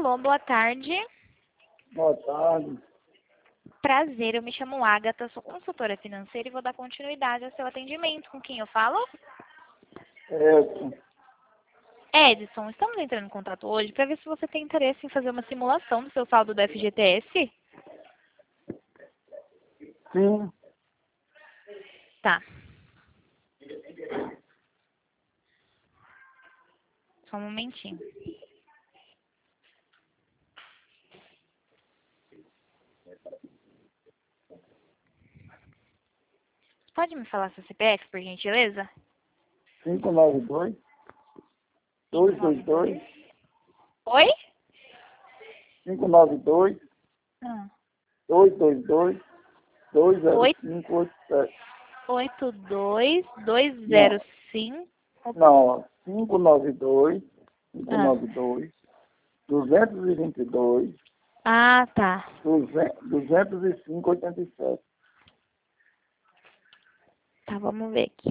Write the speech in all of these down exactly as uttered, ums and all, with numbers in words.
Alô, boa tarde. Boa tarde. Prazer, eu me chamo Agatha, sou consultora financeira e vou dar continuidade ao seu atendimento. Com quem eu falo? Edson. Edson, estamos entrando em contato hoje para ver se você tem interesse em fazer uma simulação do seu saldo do F G T S. Sim. Tá. Só um momentinho. Pode me falar seu C P F, por gentileza? cinco nove dois, dois dois dois, Oi? cinco nove dois, Ah. dois dois dois, dois zero Oito. cinco oito sete. oito dois dois zero cinco. Não, cinco nove dois, cinco Ah. nove dois, duzentos e vinte e dois, Ah, tá. duzentos e cinco oitenta e sete. Tá, vamos ver aqui.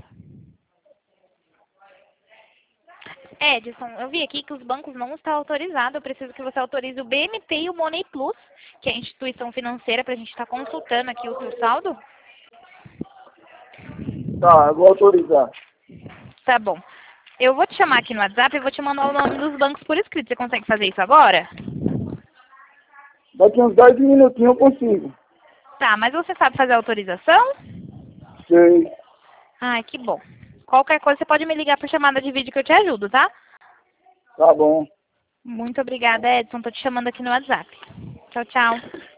Edson, eu vi aqui que os bancos não estão autorizados. Eu preciso que você autorize o B M T e o Money Plus, que é a instituição financeira, para a gente estar consultando aqui o seu saldo. Tá, eu vou autorizar. Tá bom. Eu vou te chamar aqui no WhatsApp e vou te mandar o nome dos bancos por escrito. Você consegue fazer isso agora? Daqui uns dez minutinhos eu consigo. Tá, mas você sabe fazer a autorização? Sei. Ai, que bom. Qualquer coisa você pode me ligar por chamada de vídeo que eu te ajudo, tá? Tá bom. Muito obrigada, Edson. Tô te chamando aqui no WhatsApp. Tchau, tchau.